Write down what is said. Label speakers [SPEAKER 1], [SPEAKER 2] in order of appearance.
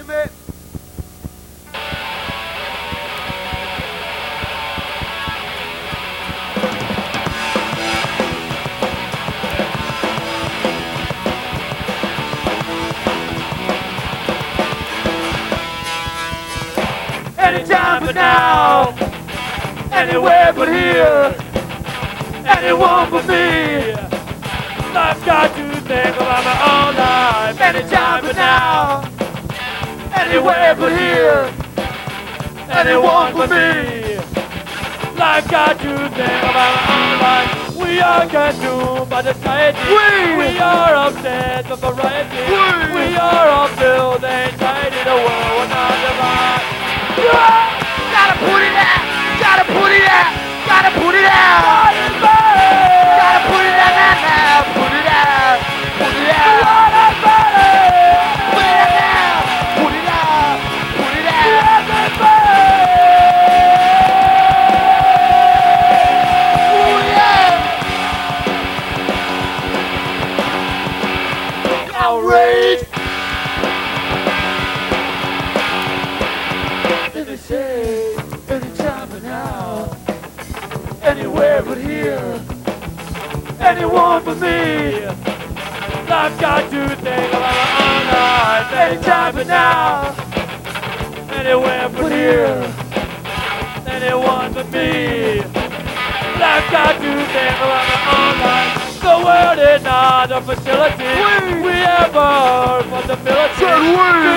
[SPEAKER 1] it. Anytime but now, anywhere but here, anyone but me. I've got to think about my own life. Anytime but now, anywhere but here, anyone but me. I've got to think about my own life. We are consumed by society. We are obsessed with variety. We are all filled with anxiety. The world will not divide. Gotta put it out. Gotta put it out. Gotta put it out. Gotta put it out now. Put it out. Put it out. Put it out now. Put it out. Put it out. Outrage. Did they say anytime but now, anywhere but here, anyone but me. I've got to think about my own life. Anytime but now, anywhere but here, anyone but me. I've got to think about my own life. The world is not a facility. We have heard from the military.